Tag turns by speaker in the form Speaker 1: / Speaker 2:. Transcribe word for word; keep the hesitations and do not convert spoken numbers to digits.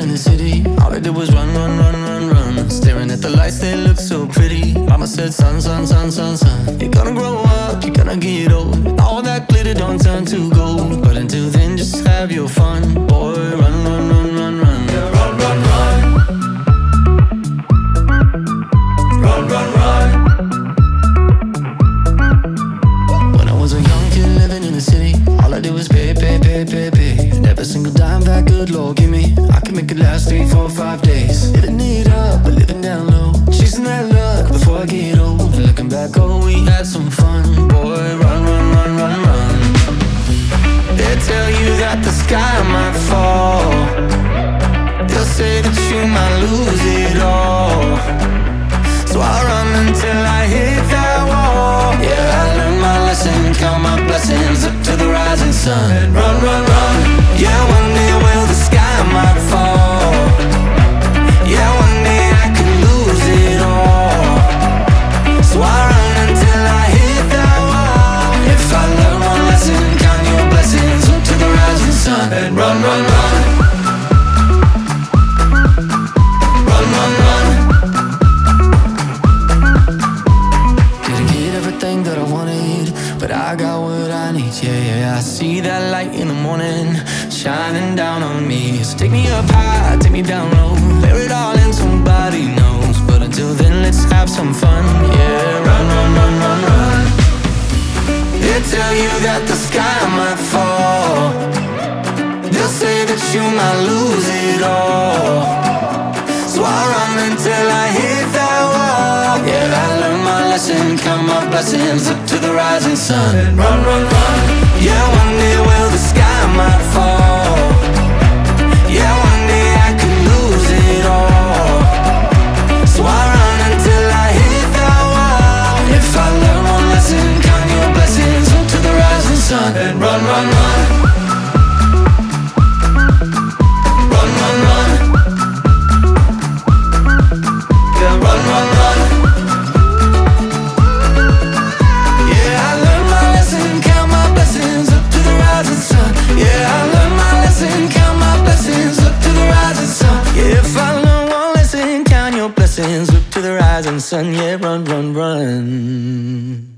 Speaker 1: in the city. All I did was run, run, run, run, run. Staring at the lights, they look so pretty. Mama said, son, son, son, son, son, you're gonna grow up, you're gonna get old. All that glitter don't turn to gold. But until then, just have your fun. Boy, run, run, run, run, run. Yeah, run, run, run. Run, run, run. When I was a young kid living in the city, all I did was pay, pay, pay, pay, pay. And every single dime that good Lord give me, I can make it last three, four, five days. Living it up, but living down low, chasing that luck before I get old. And looking back, oh, we had some fun. Boy, run, run, run, run, run. They tell you that the sky might fall. They'll say that you might lose it all. So I run until I hit that wall. Yeah, I learned my lesson, count my blessings up to the rising sun. Run, run, run. Yeah, one day, well, the sky might fall. Yeah, one day I could lose it all. So I run until I hit that wall. If I learn one lesson, count your blessings up to the rising sun. Run, run, run. Run, run, run. Didn't get everything that I wanted, but I got what I need. Yeah, yeah, I see that light in the morning shining down on me. So take me up high, take me down low, bear it all in, somebody knows. But until then, let's have some fun. Yeah, run, run, run, run, run. They tell you that the sky might fall. They'll say that you might lose it all. So I run until I hit that wall. Yeah, I learned my lesson, count my blessings up to the rising sun. Run, run, run. Yeah, one day, well, the sky might fall. Yeah, one day I could lose it all. So I run until I hit that wall. If I learn one lesson, count your blessings up to the rising sun. Run, run, run. Run, run, run. Yeah, run, run, run. Yeah, I learned my lesson, count my blessings up to the rising sun. Yeah, I learned my lesson, count my blessings up to the rising sun. Yeah, if I learn one lesson, count your blessings up to the rising sun. Yeah, run, run, run.